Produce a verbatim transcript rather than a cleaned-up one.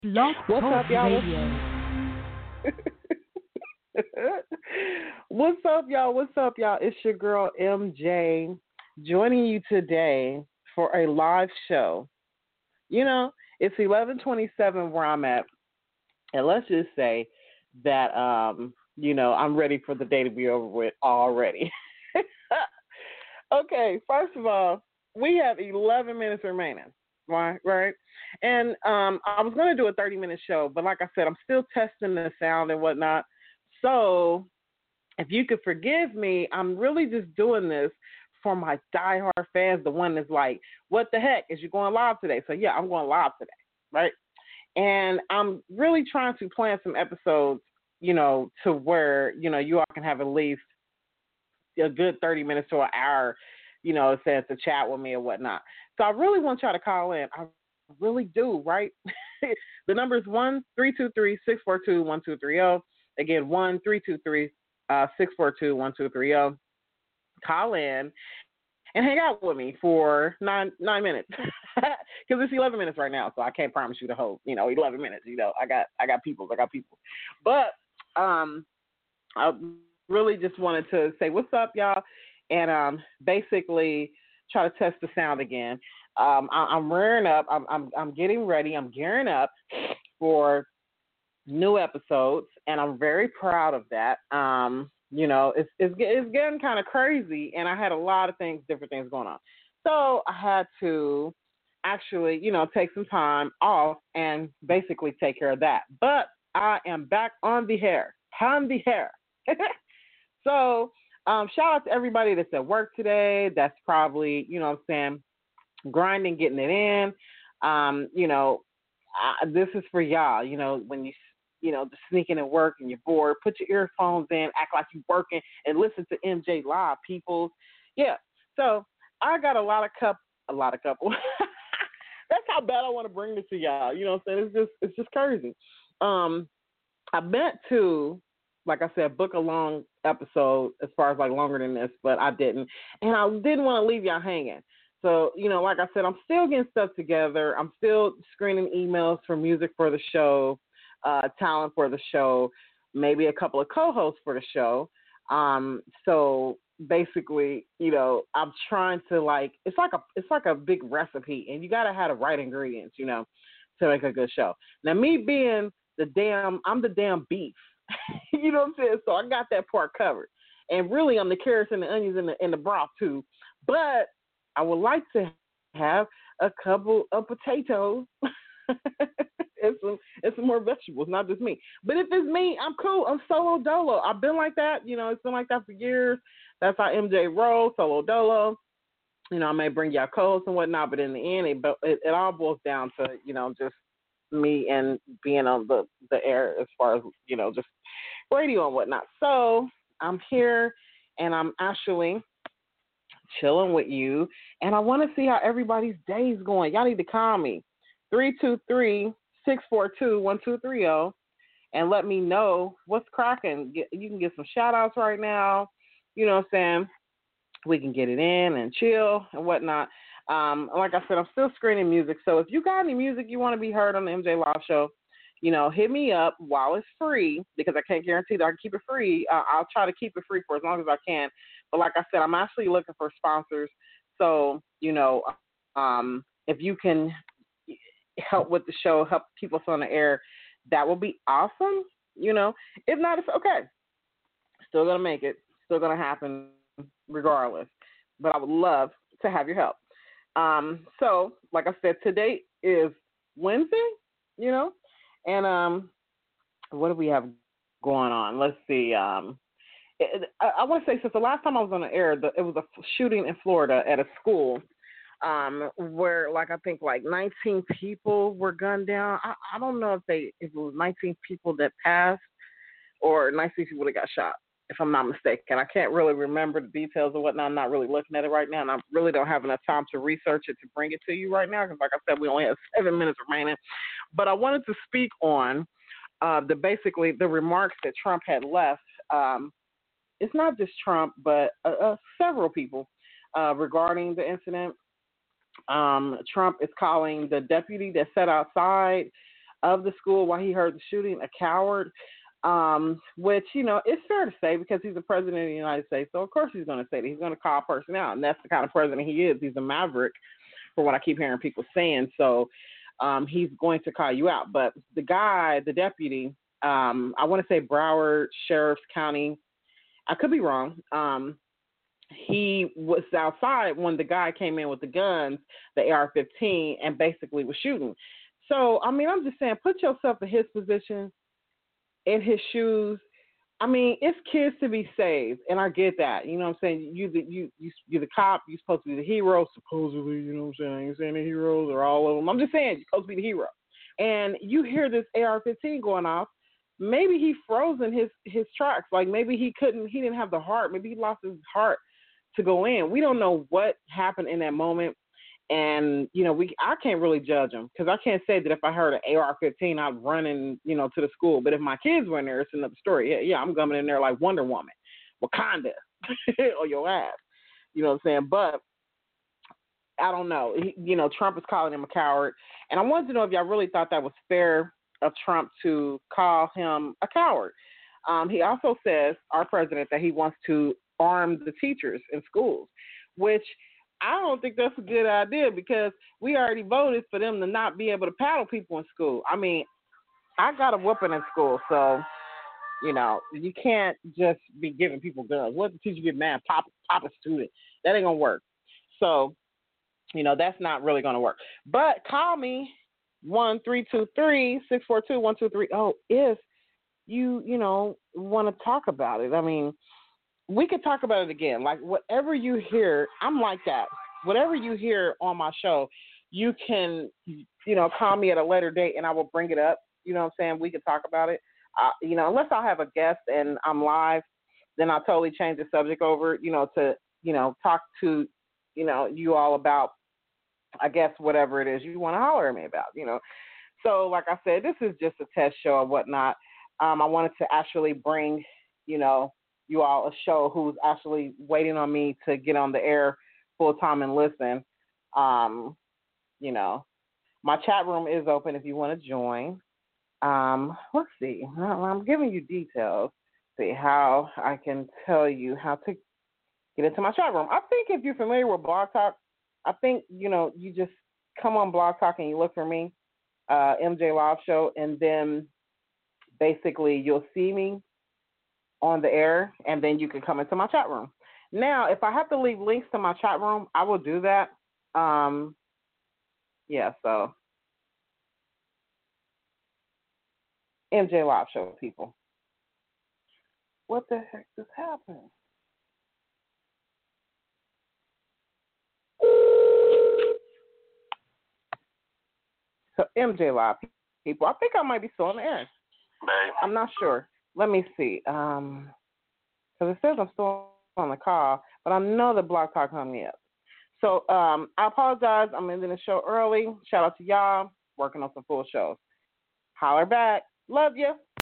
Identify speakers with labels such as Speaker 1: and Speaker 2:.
Speaker 1: Blog
Speaker 2: What's
Speaker 1: Talk
Speaker 2: up, y'all?
Speaker 1: Radio.
Speaker 2: What's up, y'all? What's up, y'all? It's your girl M J joining you today for a live show. You know, it's eleven twenty-seven where I'm at, and let's just say that um, you know, I'm ready for the day to be over with already. Okay, first of all, we have eleven minutes remaining, right? Right, and um, I was going to do a thirty minute show, but like I said, I'm still testing the sound and whatnot. So if you could forgive me, I'm really just doing this for my diehard fans, the one that's like, what the heck, is you going live today? So yeah, I'm going live today, right? And I'm really trying to plan some episodes, you know, to where, you know, you all can have at least a good thirty minutes to an hour, you know, it says to chat with me or whatnot. So I really want y'all to call in. I really do, right? The number is one three two three six four two one two three zero. Again, one three two three six four two one two three zero. Call in and hang out with me for nine nine minutes because it's eleven minutes right now, so I can't promise you the whole, you know, eleven minutes. You know, I got I got people, I got people, but um, I really just wanted to say what's up, y'all, and um, basically try to test the sound again. Um, I, I'm rearing up. I'm, I'm I'm getting ready. I'm gearing up for new episodes, and I'm very proud of that. Um, you know, it's it's, it's getting kind of crazy, and I had a lot of things, different things going on. So I had to actually, you know, take some time off and basically take care of that. But I am back on the hair, on the hair. So, um, shout out to everybody that's at work today. That's probably, you know what I'm saying, grinding, getting it in. Um, you know, I, this is for y'all. You know, when you, you know, just sneaking at work and you're bored, put your earphones in, act like you're working, and listen to M J Live, people. Yeah. So I got a lot of cup, a lot of couple. That's how bad I want to bring this to y'all. You know what I'm saying? It's just, it's just crazy. Um, I meant to, like I said, book a long episode as far as like longer than this, but I didn't. And I didn't want to leave y'all hanging. So, you know, like I said, I'm still getting stuff together. I'm still screening emails for music for the show, uh, talent for the show, maybe a couple of co-hosts for the show. Um, so basically, you know, I'm trying to like, it's like a, it's like a big recipe, and you got to have the right ingredients, you know, to make a good show. Now, me being the damn, I'm the damn beef. You know what I'm saying? So I got that part covered. And really, I'm the carrots and the onions and the, and the broth, too. But I would like to have a couple of potatoes and, some, and some more vegetables, not just me. But if it's me, I'm cool. I'm solo dolo. I've been like that. You know, it's been like that for years. That's how M J rolls, solo dolo. You know, I may bring y'all co-hosts and whatnot, but in the end, it, it, it all boils down to, you know, just me and being on the, the air as far as, you know, just radio and whatnot. So I'm here and I'm actually chilling with you, and I want to see how everybody's day is going. Y'all need to call me, three two three six four two one two three zero, and let me know what's cracking. You can get some shout-outs right now. You know what I'm saying? We can get it in and chill and whatnot. Um, like I said, I'm still screening music, so if you got any music you want to be heard on the M J Live Show, you know, hit me up while it's free, because I can't guarantee that I can keep it free. Uh, I'll try to keep it free for as long as I can. But like I said, I'm actually looking for sponsors. So, you know, um, if you can help with the show, help keep us on the air, that will be awesome. You know, if not, it's okay. Still going to make it. Still going to happen regardless. But I would love to have your help. Um, so, like I said, today is Wednesday, you know. And um, what do we have going on? Let's see. Um, it, I, I want to say since the last time I was on the air, the, it was a shooting in Florida at a school um, where, like, I think like nineteen people were gunned down. I, I don't know if they if it was nineteen people that passed or nineteen people that got shot, if I'm not mistaken. I can't really remember the details and whatnot. I'm not really looking at it right now, and I really don't have enough time to research it to bring it to you right now because, like I said, we only have seven minutes remaining. But I wanted to speak on uh, the basically the remarks that Trump had left. Um, it's not just Trump, but uh, uh, several people uh, regarding the incident. Um, Trump is calling the deputy that sat outside of the school while he heard the shooting, a coward. Um, which, you know, it's fair to say because he's the president of the United States. So, of course, he's going to say that. He's going to call a person out. And that's the kind of president he is. He's a maverick, for what I keep hearing people saying. So, um, he's going to call you out. But the guy, the deputy, um, I want to say Broward Sheriff's County, I could be wrong. Um, he was outside when the guy came in with the guns, the A R fifteen, and basically was shooting. So, I mean, I'm just saying, put yourself in his position, in his shoes. I mean, it's kids to be saved, and I get that. You know what I'm saying? You, the, you, you, you're the cop. You're supposed to be the hero, supposedly. You know what I'm saying? I ain't saying the heroes are all of them. I'm just saying you're supposed to be the hero. And you hear this A R fifteen going off. Maybe he froze in his, his tracks. Like maybe he couldn't, he didn't have the heart. Maybe he lost his heart to go in. We don't know what happened in that moment. And, you know, we I can't really judge him because I can't say that if I heard an A R fifteen, I'd run in, you know, to the school. But if my kids were in there, it's another story. Yeah, yeah I'm coming in there like Wonder Woman, Wakanda, or your ass. You know what I'm saying? But I don't know. He, you know, Trump is calling him a coward. And I wanted to know if y'all really thought that was fair of Trump to call him a coward. Um, he also says, our president, that he wants to arm the teachers in schools, which I don't think that's a good idea because we already voted for them to not be able to paddle people in school. I mean, I got a whooping in school, so, you know, you can't just be giving people guns. What if the teacher get mad, pop, pop a student? That ain't going to work. So, you know, that's not really going to work. But call me, one three two three, six four two, one two three zero if you, you know, want to talk about it. I mean, we could talk about it again. Like, whatever you hear, I'm like that. Whatever you hear on my show, you can, you know, call me at a later date and I will bring it up. You know what I'm saying? We could talk about it. Uh, you know, unless I have a guest and I'm live, then I'll totally change the subject over, you know, to, you know, talk to, you know, you all about, I guess, whatever it is you want to holler at me about, you know. So, like I said, this is just a test show or whatnot. Um, I wanted to actually bring, you know, you all a show who's actually waiting on me to get on the air full time and listen. Um, you know, my chat room is open if you want to join. Um, let's see. I'm giving you details. See how I can tell you how to get into my chat room. I think if you're familiar with Blog Talk, I think, you know, you just come on Blog Talk and you look for me, uh, M J Live Show, and then basically you'll see me on the air, and then you can come into my chat room. Now, if I have to leave links to my chat room, I will do that. Um, yeah, so M J Live Show, people. What the heck just happened? So M J Live people, I think I might be still on the air.
Speaker 1: Babe.
Speaker 2: I'm not sure. Let me see. Um, because it says I'm still on the call, but I know the Blog Talk hung me up. So um, I apologize. I'm ending the show early. Shout out to y'all. Working on some full shows. Holler back. Love you.